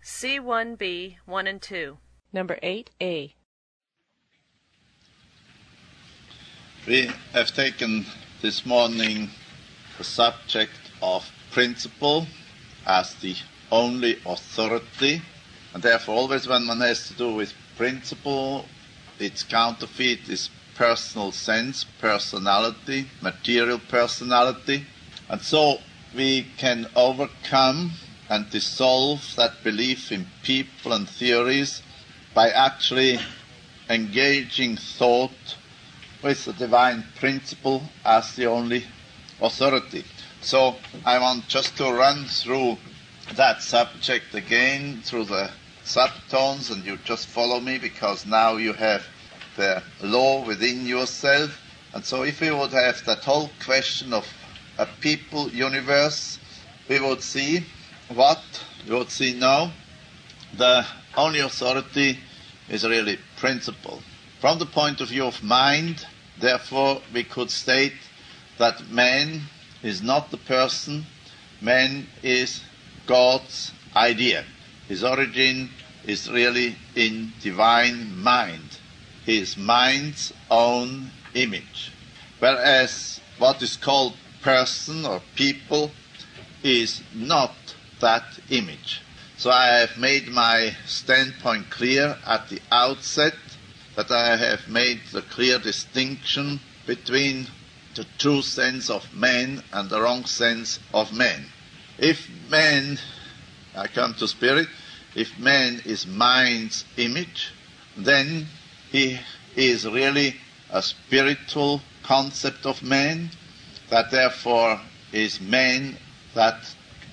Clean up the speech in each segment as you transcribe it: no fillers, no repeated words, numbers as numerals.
C1b 1 and 2. Number 8A. We have taken this morning the subject of principle as the only authority, and therefore always when one has to do with principle, its counterfeit is personal sense, personality, material personality, and so we can overcome and dissolve that belief in people and theories by actually engaging thought with the divine principle as the only authority. So I want just to run through that subject again through the subtones, and you just follow me because now you have the law within yourself. And so if we would have that whole question of a people universe, we would see what we would see now. The only authority is really principle. From the point of view of mind, therefore, we could state that man is not the person, man is God's idea. His origin is really in divine mind, his mind's own image. Whereas what is called person or people is not that image. So I have made my standpoint clear at the outset, that I have made the clear distinction between the true sense of man and the wrong sense of man. If man, I come to spirit, if man is mind's image, then he is really a spiritual concept of man, that therefore is man that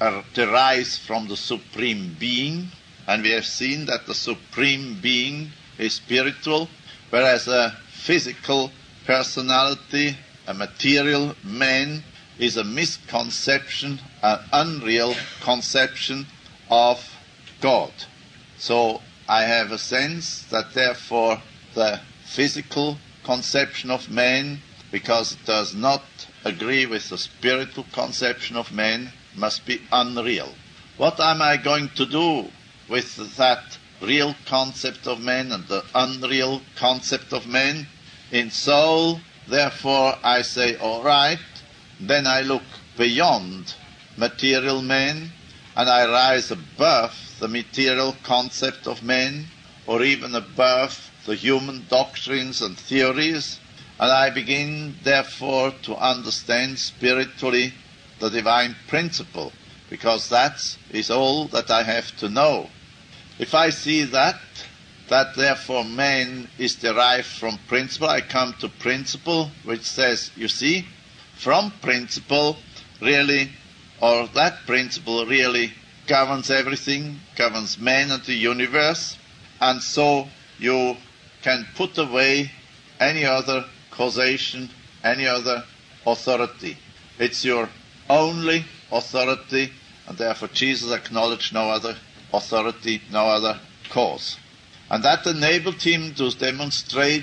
derives from the Supreme Being, and we have seen that the Supreme Being is spiritual, whereas a physical personality, a material man, is a misconception, an unreal conception of God. So I have a sense that therefore the physical conception of man, because it does not agree with the spiritual conception of man, must be unreal. What am I going to do with that real concept of man and the unreal concept of man? In soul, therefore, I say, all right, then I look beyond material man, and I rise above the material concept of man, or even above the human doctrines and theories, and I begin, therefore, to understand spiritually the divine principle, because that is all that I have to know. If I see that therefore man is derived from principle, I come to principle, which says, you see, from principle really, or that principle really governs everything, governs man and the universe, and so you can put away any other causation, any other authority. It's your only authority, and therefore Jesus acknowledged no other authority, no other cause. And that enabled him to demonstrate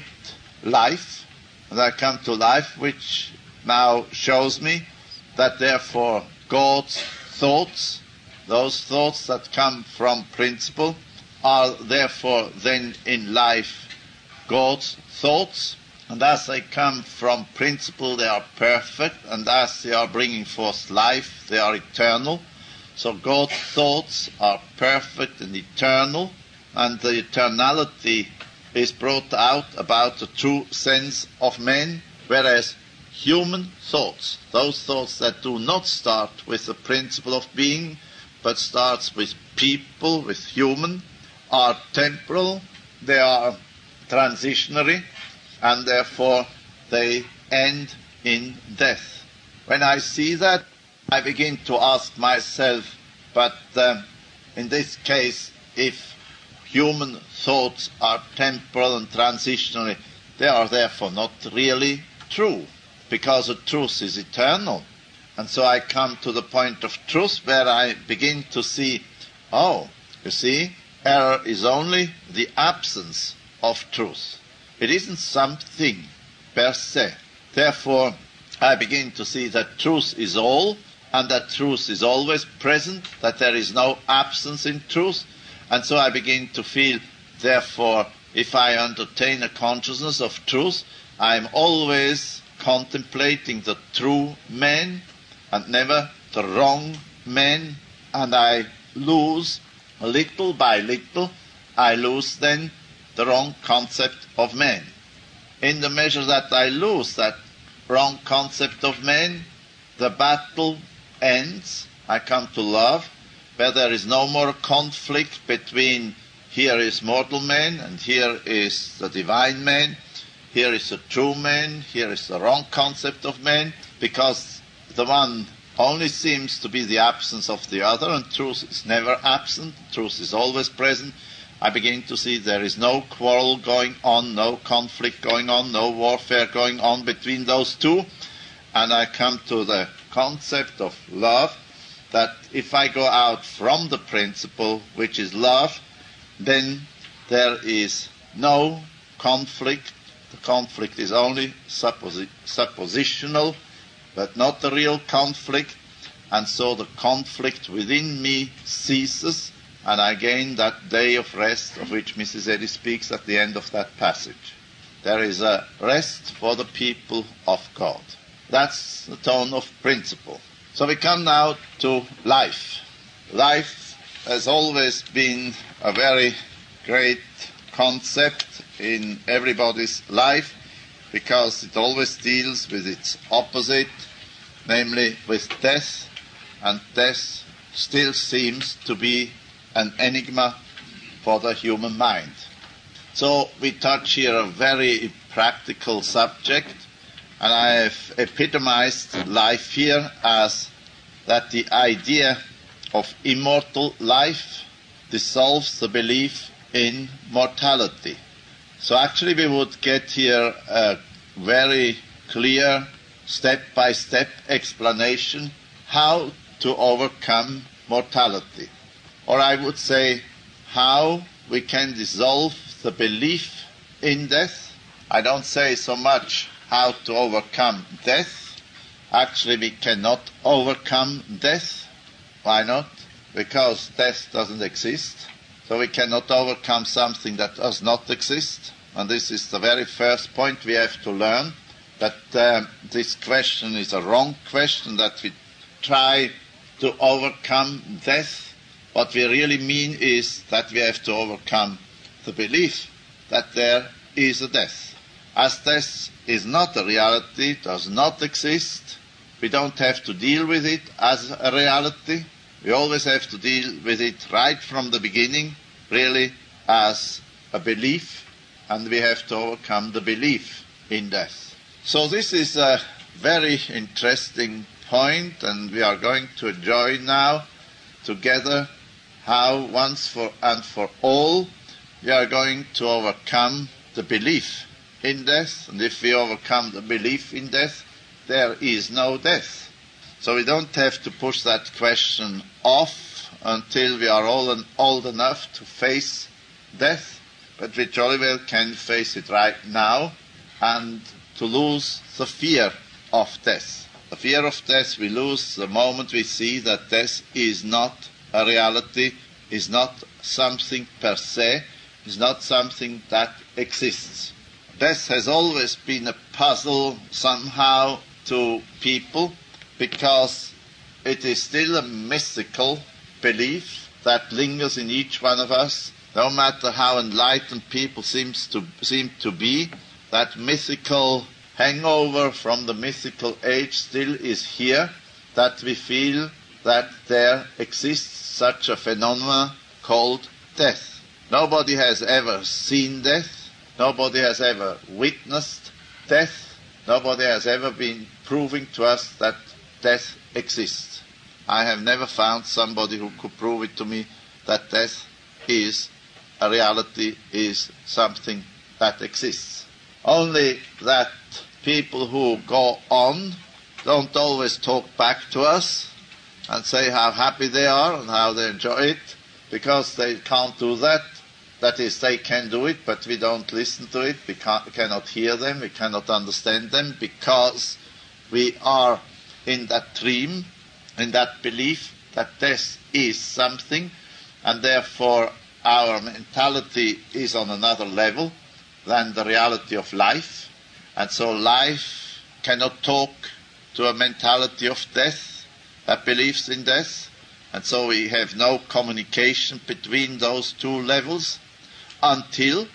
life, and I come to life, which now shows me that therefore God's thoughts, those thoughts that come from principle, are therefore then in life God's thoughts, and as they come from principle they are perfect, and as they are bringing forth life they are eternal. So God's thoughts are perfect and eternal, and the eternality is brought out about the true sense of man, whereas human thoughts, those thoughts that do not start with the principle of being, but starts with people, with human, are temporal, they are transitionary, and therefore they end in death. When I see that, I begin to ask myself, but in this case, if human thoughts are temporal and transitionary, they are therefore not really true, because the truth is eternal. And so I come to the point of truth where I begin to see, oh, you see, error is only the absence of truth. It isn't something per se. Therefore, I begin to see that truth is all, and that truth is always present, that there is no absence in truth, And so I begin to feel, therefore, if I entertain a consciousness of truth, I am always contemplating the true man and never the wrong man, and I lose, little by little, I lose then the wrong concept of man. In the measure that I lose that wrong concept of man, the battle ends. I come to love, where there is no more conflict between here is mortal man and here is the divine man, here is the true man, here is the wrong concept of man, because the one only seems to be the absence of the other, and truth is never absent, truth is always present. I begin to see there is no quarrel going on, no conflict going on, no warfare going on between those two, and I come to the concept of love, that if I go out from the principle, which is love, then there is no conflict. The conflict is only suppositional, but not the real conflict, and so the conflict within me ceases, and I gain that day of rest of which Mrs. Eddy speaks at the end of that passage. There is a rest for the people of God. That's the tone of principle. So we come now to life. Life has always been a very great concept in everybody's life, because it always deals with its opposite, namely with death, and death still seems to be an enigma for the human mind. So we touch here a very practical subject, and I have epitomized life here as that the idea of immortal life dissolves the belief in mortality. So actually we would get here a very clear step-by-step explanation how to overcome mortality. Or I would say how we can dissolve the belief in death. I don't say so much how to overcome death. Actually, we cannot overcome death. Why not? Because death doesn't exist. So we cannot overcome something that does not exist. And this is the very first point we have to learn, that this question is a wrong question, that we try to overcome death. What we really mean is that we have to overcome the belief that there is a death. As death is not a reality, does not exist, we don't have to deal with it as a reality. We always have to deal with it right from the beginning, really as a belief, and we have to overcome the belief in death. So this is a very interesting point, and we are going to enjoy now together how once for and for all we are going to overcome the belief in death. And if we overcome the belief in death, there is no death. So we don't have to push that question off until we are all old enough to face death, but we jolly well can face it right now, and to lose the fear of death. The fear of death we lose the moment we see that death is not a reality, is not something per se, is not something that exists. Death has always been a puzzle somehow to people, because it is still a mystical belief that lingers in each one of us. No matter how enlightened people seem to be, that mythical hangover from the mythical age still is here, that we feel that there exists such a phenomenon called death. Nobody has ever seen death. Nobody has ever witnessed death. Nobody has ever been proving to us that death exists. I have never found somebody who could prove it to me that death is a reality, is something that exists. Only that people who go on don't always talk back to us and say how happy they are and how they enjoy it, because they can't do that. That is, they can do it, but we don't listen to it. We cannot hear them. We cannot understand them, because we are in that dream, in that belief that death is something, and therefore our mentality is on another level than the reality of life, and so life cannot talk to a mentality of death that believes in death, and so we have no communication between those two levels until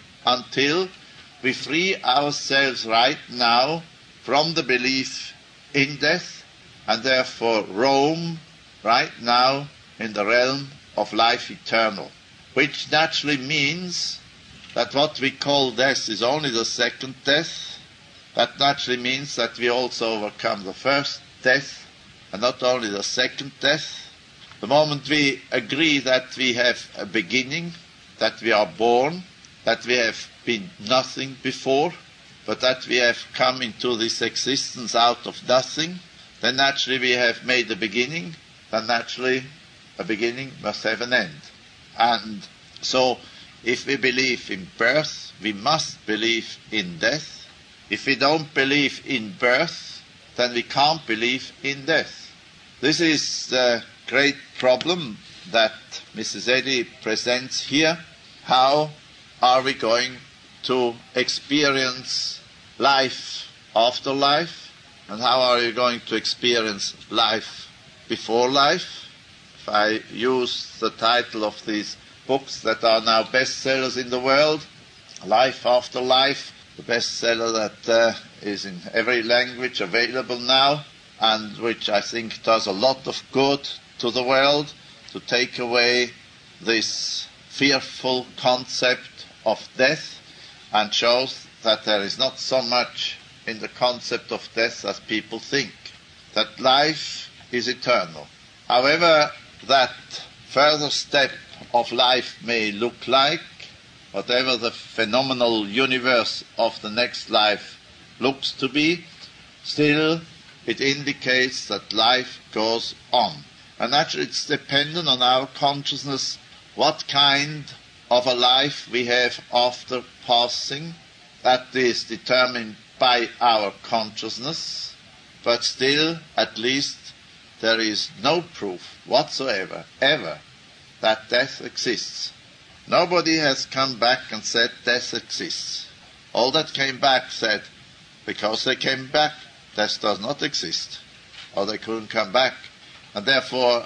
we free ourselves right now from the belief in death, and therefore roam right now in the realm of life eternal, which naturally means that what we call death is only the second death. That naturally means that we also overcome the first death and not only the second death. The moment we agree that we have a beginning, that we are born, that we have been nothing before, but that we have come into this existence out of nothing, then naturally we have made a beginning, then naturally a beginning must have an end. And so if we believe in birth, we must believe in death. If we don't believe in birth, then we can't believe in death. This is the great problem that Mrs. Eddy presents here. How are we going to experience life after life? And how are you going to experience life before life? If I use the title of these books that are now bestsellers in the world, Life After Life, the bestseller that is in every language available now, and which I think does a lot of good to the world, to take away this fearful concept of death, and shows that there is not so much in the concept of death as people think, that life is eternal. However that further step of life may look like, whatever the phenomenal universe of the next life looks to be, still it indicates that life goes on. And actually it's dependent on our consciousness what kind of a life we have after passing. That is determined by our consciousness, but still, at least, there is no proof whatsoever, ever, that death exists. Nobody has come back and said death exists. All that came back said, because they came back, death does not exist, or they couldn't come back. And therefore,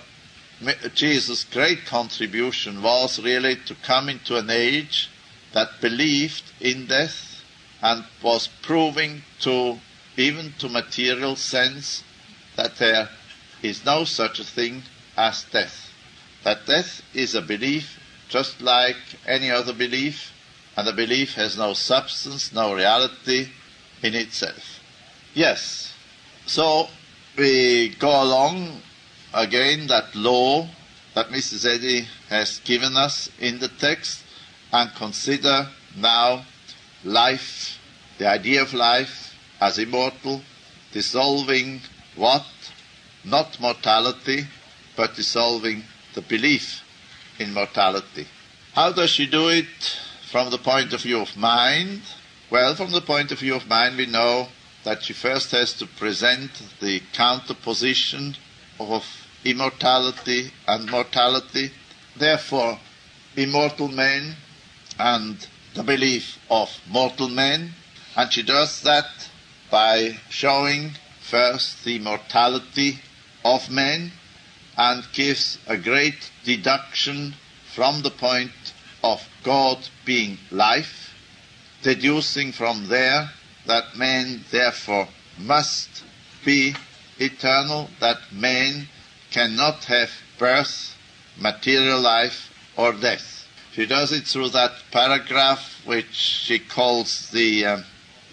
Jesus' great contribution was really to come into an age that believed in death and was proving to, even to material sense, that there is no such a thing as death. That death is a belief just like any other belief, and the belief has no substance, no reality in itself. Yes, so we go along again that law that Mrs. Eddy has given us in the text, and consider now life, the idea of life as immortal, dissolving what? Not mortality, but dissolving the belief in mortality. How does she do it from the point of view of mind? Well, from the point of view of mind, we know that she first has to present the counterposition of immortality and mortality. Therefore, immortal men and the belief of mortal men. And she does that by showing first the mortality of men, and gives a great deduction from the point of God being life, deducing from there that man therefore must be eternal, that man cannot have birth, material life, or death. She does it through that paragraph which she calls the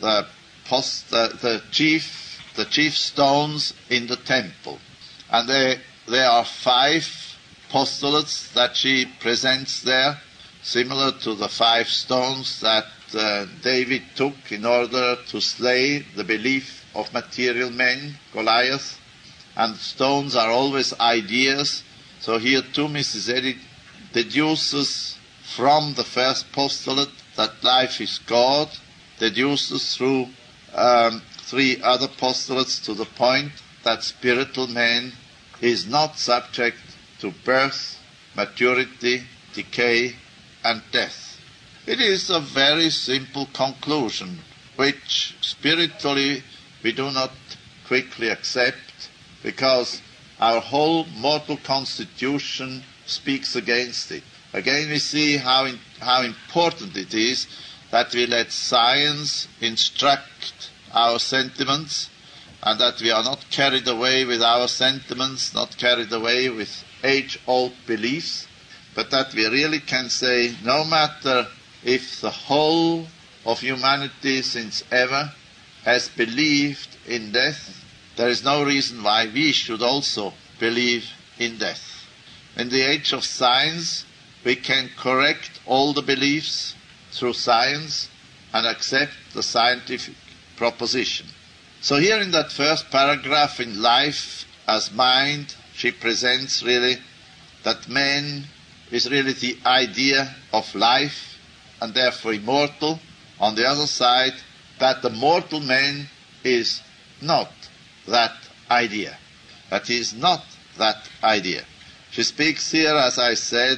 chief stones in the temple. And there are 5 postulates that she presents there, similar to the 5 stones that David took in order to slay the belief of material men, Goliath. And stones are always ideas. So here too Mrs. Eddy deduces from the first postulate that life is God, deduces through 3 other postulates to the point that spiritual man is not subject to birth, maturity, decay, and death. It is a very simple conclusion, which spiritually we do not quickly accept, because our whole mortal constitution speaks against it. Again, we see how important it is that we let science instruct our sentiments, and that we are not carried away with our sentiments, not carried away with age-old beliefs, but that we really can say, no matter if the whole of humanity since ever has believed in death, there is no reason why we should also believe in death. In the age of science, we can correct all the beliefs through science and accept the scientific proposition. So here in that first paragraph, in Life as Mind, she presents really that man is really the idea of life and therefore immortal. On the other side, that the mortal man is not that idea. That he is not that idea. She speaks here, as I said,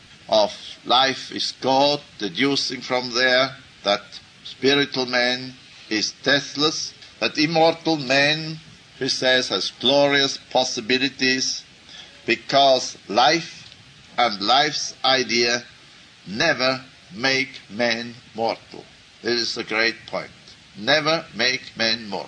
of life is God, deducing from there that spiritual man is deathless, that immortal man, she says, has glorious possibilities, because life and life's idea never make man mortal. This is a great point. Never make man mortal.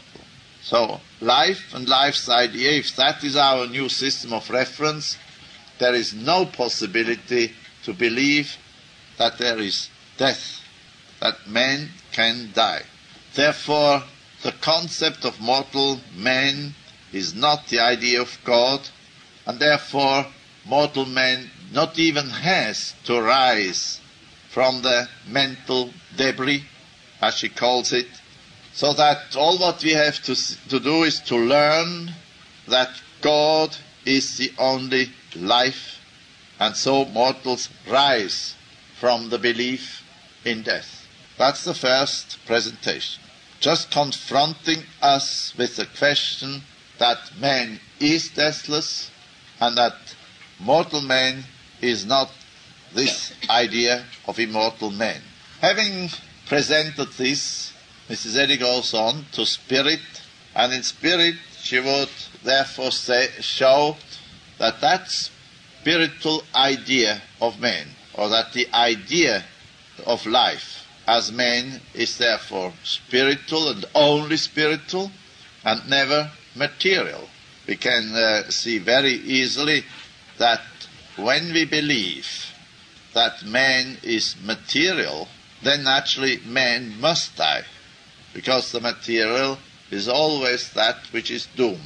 So life and life's idea, if that is our new system of reference, there is no possibility to believe that there is death, that man can die. Therefore, the concept of mortal man is not the idea of God, and therefore mortal man not even has to rise from the mental debris, as she calls it, so that all what we have to do is to learn that God is the only life, and so mortals rise from the belief in death. That's the first presentation. Just confronting us with the question that man is deathless and that mortal man is not this idea of immortal man. Having presented this, Mrs. Eddy goes on to spirit, and in spirit she would therefore show that that spiritual idea of man, or that the idea of life as man is therefore spiritual and only spiritual and never material. We can see very easily that when we believe that man is material, then naturally man must die, because the material is always that which is doomed.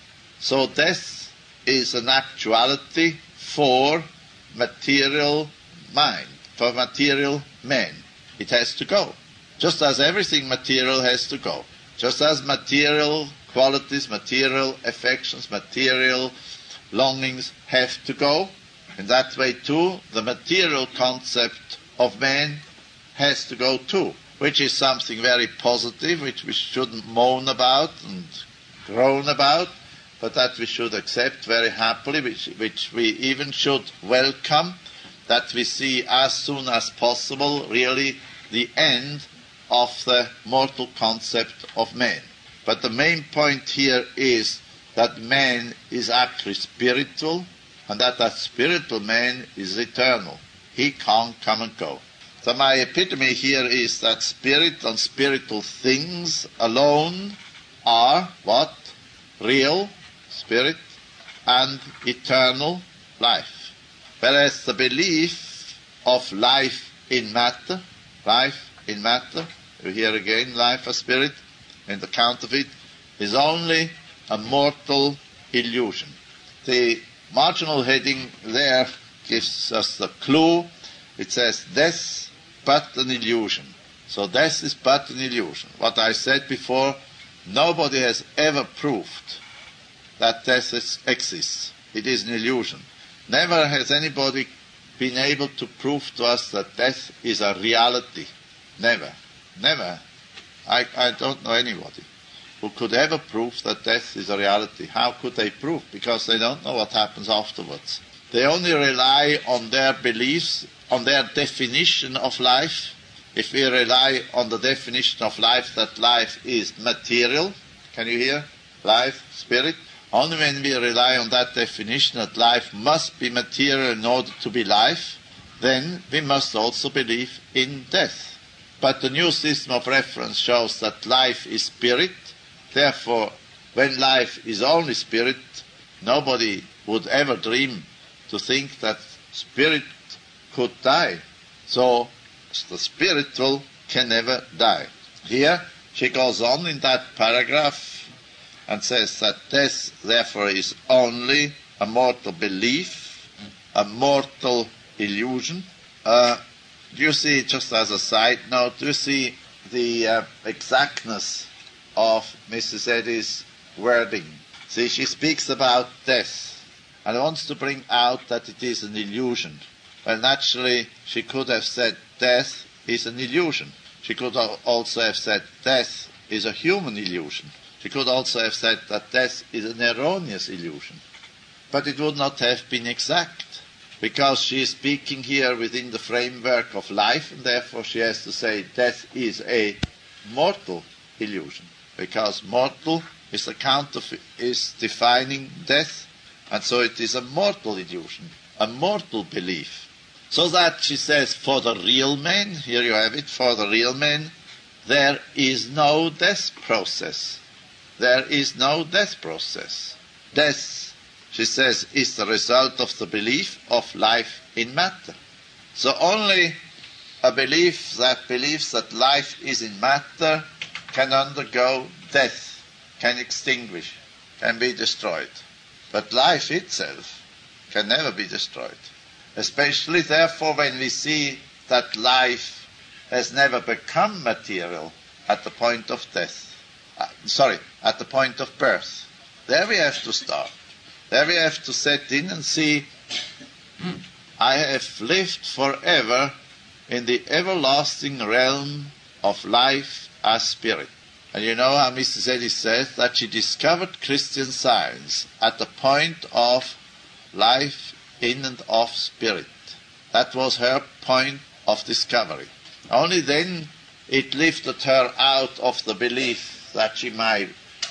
So death is an actuality for material mind, for material man. It has to go, just as everything material has to go. Just as material qualities, material affections, material longings have to go, in that way too the material concept of man has to go too, which is something very positive, which we shouldn't moan about and groan about, but that we should accept very happily, which we even should welcome, that we see as soon as possible really the end of the mortal concept of man. But the main point here is that man is actually spiritual, and that spiritual man is eternal. He can't come and go. So my epitome here is that spirit and spiritual things alone are what? Real spirit and eternal life. Whereas the belief of life in matter, you hear again, life as spirit, in the counterfeit, is only a mortal illusion. The marginal heading there gives us the clue. It says, death but an illusion. So death is but an illusion. What I said before, nobody has ever proved that death exists. It is an illusion. Never has anybody been able to prove to us that death is a reality. Never. Never. I don't know anybody who could ever prove that death is a reality. How could they prove? Because they don't know what happens afterwards. They only rely on their beliefs on their definition of life, if we rely on the definition of life that life is material, can you hear? Life, spirit. Only when we rely on that definition that life must be material in order to be life, then we must also believe in death. But the new system of reference shows that life is spirit. Therefore, when life is only spirit, nobody would ever dream to think that spirit could die. So the spiritual can never die. Here she goes on in that paragraph and says that death therefore is only a mortal belief, a mortal illusion. Do you see, just as a side note, do you see the exactness of Mrs. Eddy's wording? See, she speaks about death and wants to bring out that it is an illusion. Well, naturally, she could have said death is an illusion. She could also have said death is a human illusion. She could also have said that death is an erroneous illusion. But it would not have been exact, because she is speaking here within the framework of life, and therefore she has to say death is a mortal illusion, because mortal is is defining death, and so it is a mortal illusion, a mortal belief. So that she says, for the real man, here you have it, for the real man, there is no death process. There is no death process. Death, she says, is the result of the belief of life in matter. So only a belief that believes that life is in matter can undergo death, can extinguish, can be destroyed. But life itself can never be destroyed. Especially, therefore, when we see that life has never become material at the point of death. At the point of birth. There we have to start. There we have to set in and see, I have lived forever in the everlasting realm of life as spirit. And you know how Mrs. Eddy says that she discovered Christian Science at the point of life in and of spirit. That was her point of discovery. Only then it lifted her out of the belief that she might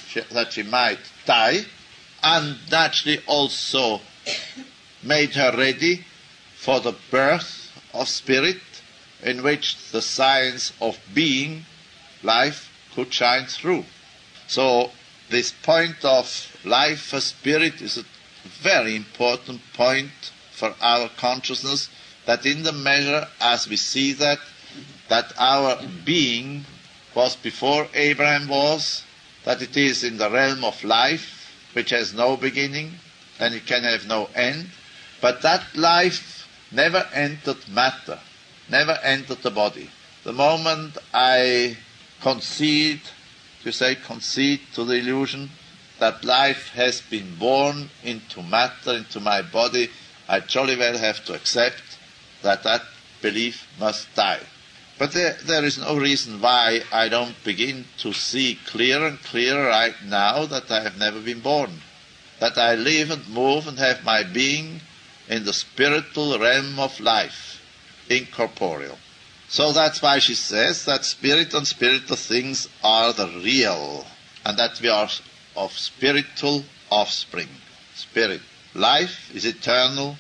die, and naturally also made her ready for the birth of spirit, in which the science of being, life, could shine through. So this point of life as spirit is a very important point for our consciousness, that in the measure as we see that our being was before Abraham was, that it is in the realm of life, which has no beginning, and it can have no end, but that life never entered matter, never entered the body. The moment I concede to the illusion that life has been born into matter, into my body, I jolly well have to accept that belief must die. But there is no reason why I don't begin to see clearer and clearer right now that I have never been born, that I live and move and have my being in the spiritual realm of life, incorporeal. So that's why she says that spirit and spiritual things are the real, and that we are of spiritual offspring. Spirit. Life is eternal,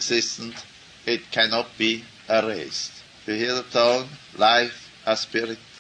self-existent. It cannot be erased. You hear the tone? Life as spirit.